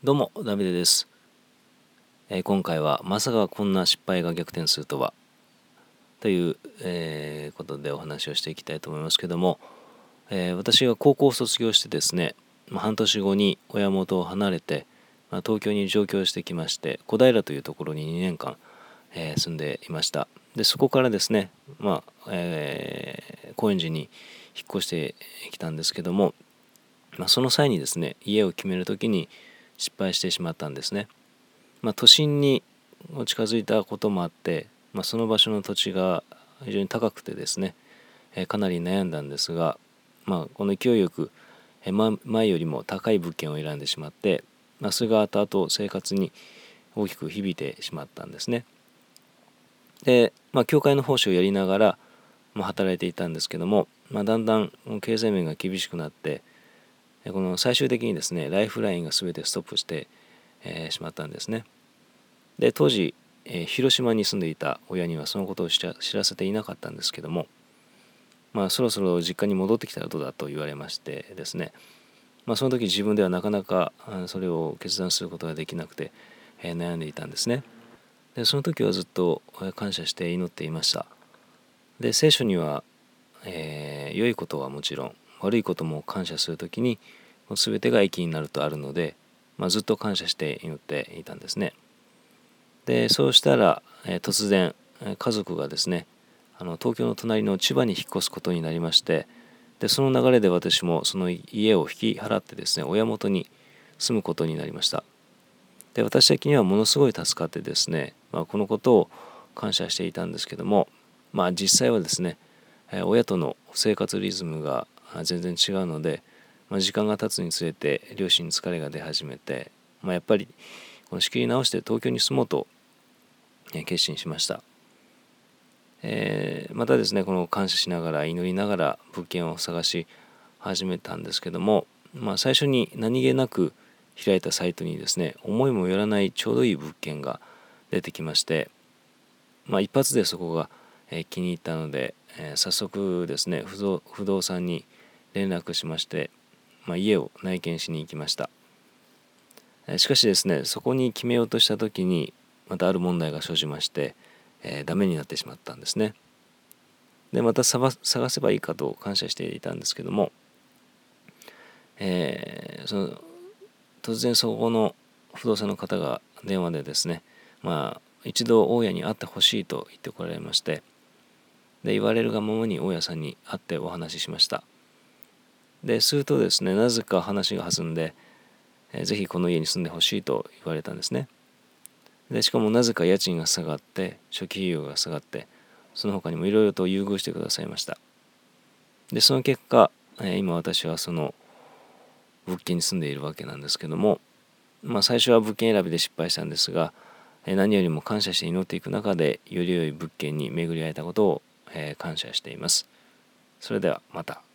どうもダビデです。今回はまさかこんな失敗が逆転するとはという、ことでお話をしていきたいと思いますけども、私が高校を卒業してですね、半年後に親元を離れて、東京に上京してきまして、小平というところに2年間、住んでいました。でそこからですね、高円寺に引っ越してきたんですけども、その際にですね、家を決める時に失敗してしまったんですね。都心に近づいたこともあって、その場所の土地が非常に高くてですね、かなり悩んだんですが、この勢いよく、前よりも高い物件を選んでしまって、それが後々生活に大きく響いてしまったんですね。で、教会の奉仕をやりながら、働いていたんですけども、だんだん経済面が厳しくなって、この最終的にですね、ライフラインが全てストップして、しまったんですね。で当時、広島に住んでいた親にはそのことを知らせていなかったんですけども、そろそろ実家に戻ってきたらどうだと言われましてですね、その時自分ではなかなかそれを決断することができなくて、悩んでいたんですね。でその時はずっと感謝して祈っていました。で聖書には、良いことはもちろん悪いことも感謝する時に全てが益になるとあるので、ずっと感謝して祈っていたんですね。でそうしたら、突然家族がですね、東京の隣の千葉に引っ越すことになりまして、でその流れで私もその家を引き払ってですね、親元に住むことになりました。で私的にはものすごい助かってですね、このことを感謝していたんですけども、実際はですね、親との生活リズムが全然違うので、時間が経つにつれて両親に疲れが出始めて、やっぱりこの仕切り直して東京に住もうと決心しました。またですね、この感謝しながら祈りながら物件を探し始めたんですけども、最初に何気なく開いたサイトにですね、思いもよらないちょうどいい物件が出てきまして、一発でそこが気に入ったので、早速ですね、不動産に連絡しまして、家を内見しに行きました。しかしですね、そこに決めようとした時にまたある問題が生じまして、ダメになってしまったんですね。でまた探せばいいかと感謝していたんですけども、その突然そこの不動産の方が電話でですね、一度大家に会ってほしいと言ってこられまして、で言われるがままに大家さんに会ってお話ししました。でするとですね、なぜか話が弾んで、ぜひこの家に住んでほしいと言われたんですね。でしかもなぜか家賃が下がって初期費用が下がって、その他にもいろいろと優遇してくださいました。でその結果、今私はその物件に住んでいるわけなんですけども、最初は物件選びで失敗したんですが、何よりも感謝して祈っていく中でより良い物件に巡り会えたことを、感謝しています。それではまた。